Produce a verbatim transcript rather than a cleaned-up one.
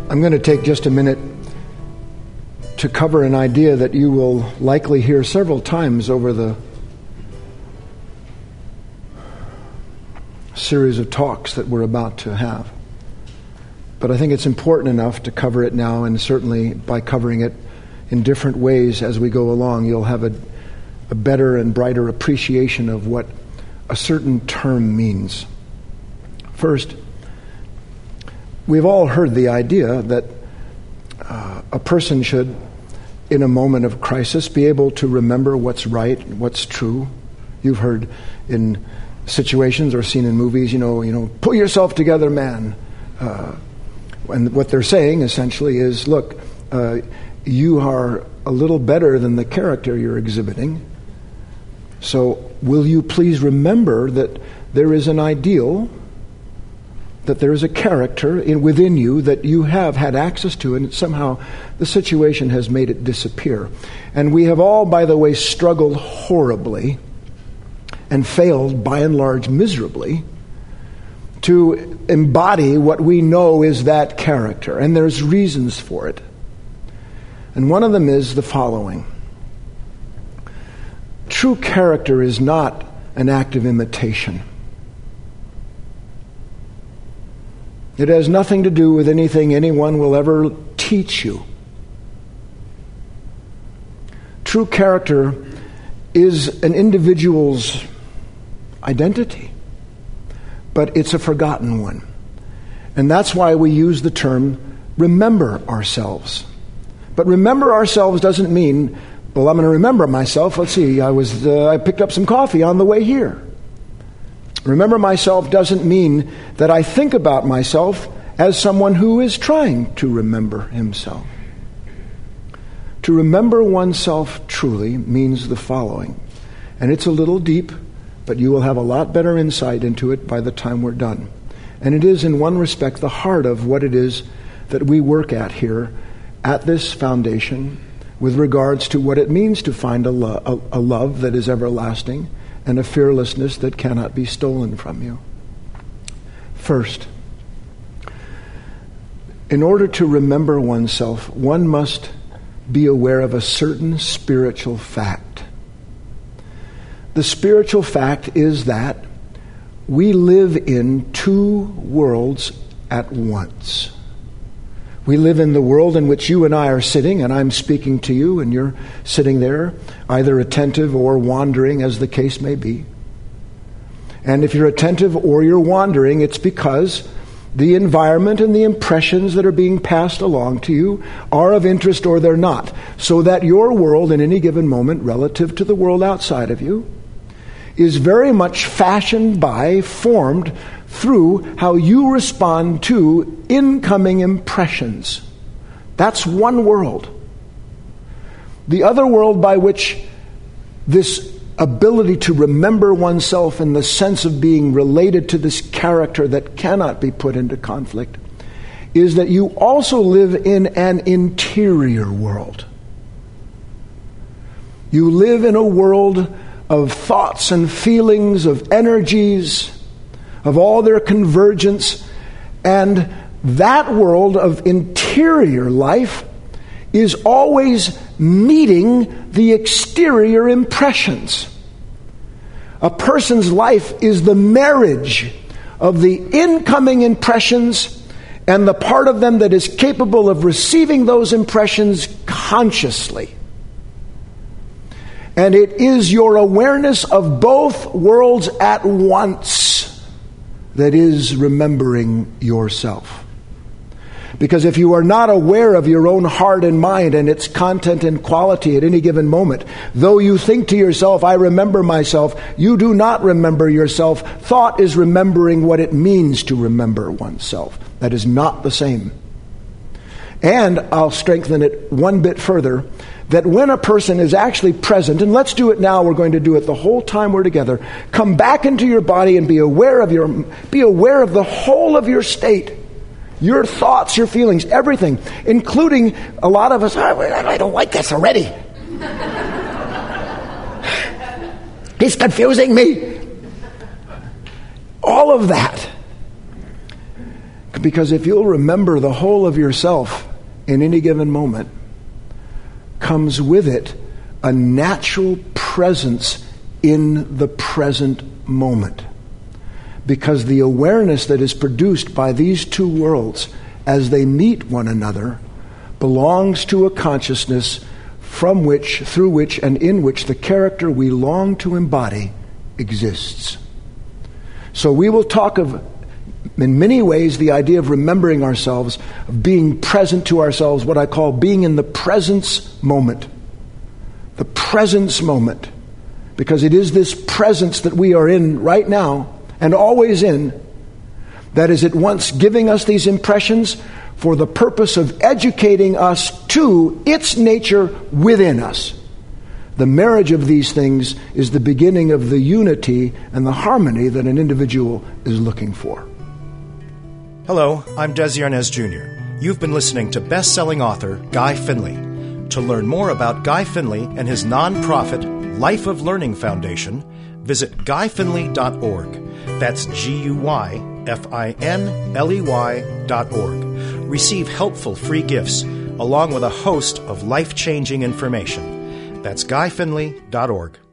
I'm going to take just a minute to cover an idea that you will likely hear several times over the series of talks that we're about to have. But I think it's important enough to cover it now, and certainly by covering it in different ways as we go along, you'll have a, a better and brighter appreciation of what a certain term means. First, we've all heard the idea that uh, a person should, in a moment of crisis, be able to remember what's right, what's true. You've heard in situations or seen in movies, you know, you know, pull yourself together, man. Uh, and what they're saying essentially is, look, uh, you are a little better than the character you're exhibiting. So will you please remember that there is an ideal, that there is a character in within you that you have had access to, and somehow the situation has made it disappear. And we have all, by the way, struggled horribly and failed by and large miserably to embody what we know is that character. And there's reasons for it. And one of them is the following. True character is not an act of imitation. It has nothing to do with anything anyone will ever teach you. True character is an individual's identity, but it's a forgotten one. And that's why we use the term remember ourselves. But remember ourselves doesn't mean, well, I'm going to remember myself. Let's see, I was uh, I picked up some coffee on the way here. Remember myself doesn't mean that I think about myself as someone who is trying to remember himself. To remember oneself truly means the following, and it's a little deep, but you will have a lot better insight into it by the time we're done. And it is, in one respect, the heart of what it is that we work at here at this foundation with regards to what it means to find a, lo- a, a love that is everlasting and a fearlessness that cannot be stolen from you. First, in order to remember oneself, one must be aware of a certain spiritual fact. The spiritual fact is that we live in two worlds at once. We live in the world in which you and I are sitting, and I'm speaking to you, and you're sitting there, either attentive or wandering, as the case may be. And if you're attentive or you're wandering, it's because the environment and the impressions that are being passed along to you are of interest or they're not. So that your world in any given moment, relative to the world outside of you, is very much fashioned by, formed through how you respond to incoming impressions. That's one world. The other world by which this ability to remember oneself in the sense of being related to this character that cannot be put into conflict is that you also live in an interior world. You live in a world of thoughts and feelings, of energies, of all their convergence, and that world of interior life is always meeting the exterior impressions. A person's life is the marriage of the incoming impressions and the part of them that is capable of receiving those impressions consciously. And it is your awareness of both worlds at once that is remembering yourself. Because if you are not aware of your own heart and mind and its content and quality at any given moment, though you think to yourself, I remember myself, you do not remember yourself. Thought is remembering what it means to remember oneself. That is not the same. And I'll strengthen it one bit further, that when a person is actually present, and let's do it now, we're going to do it the whole time we're together, come back into your body and be aware of your, be aware of the whole of your state. Your thoughts, your feelings, everything, including a lot of us, I don't like this already. He's confusing me. All of that. Because if you'll remember the whole of yourself in any given moment, comes with it a natural presence in the present moment. Because the awareness that is produced by these two worlds as they meet one another belongs to a consciousness from which, through which, and in which the character we long to embody exists. So we will talk of, in many ways, the idea of remembering ourselves, of being present to ourselves, what I call being in the presence moment. The presence moment. Because it is this presence that we are in right now, and always in, that is at once giving us these impressions for the purpose of educating us to its nature within us. The marriage of these things is the beginning of the unity and the harmony that an individual is looking for. Hello, I'm Desi Arnaz Junior You've been listening to best-selling author Guy Finley. To learn more about Guy Finley and his nonprofit Life of Learning Foundation, visit guy finley dot org. That's G U Y F I N L E Y dot org. Receive helpful free gifts along with a host of life-changing information. That's guy finley dot org.